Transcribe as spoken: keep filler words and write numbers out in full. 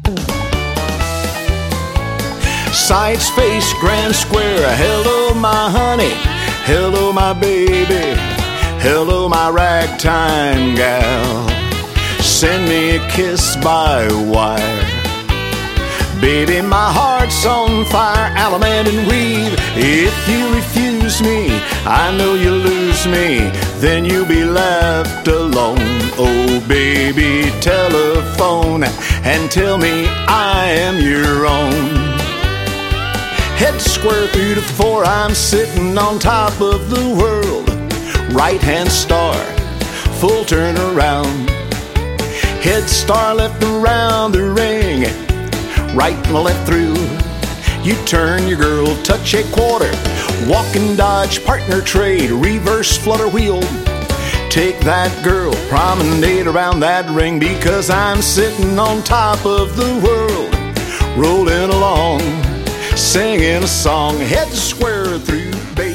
Sights, face, grand square. Hello, my honey. Hello, my baby. Hello, my ragtime gal. Send me a kiss by wire. Baby, my heart's on fire. Allemande and weave. If you refuse me, I know you'll lose me. Then you'll be left alone. Oh, baby, telephone and tell me I am your own. Head square through to four, I'm sitting on top of the world. Right hand star, full turn around. Head star left around the ring. Right and left through. You turn your girl, touch a quarter. Walk and dodge, partner trade, reverse flutter wheel. Take that girl, promenade around that ring. Because I'm sitting on top of the world, rolling along, singing a song. Head square through, baby.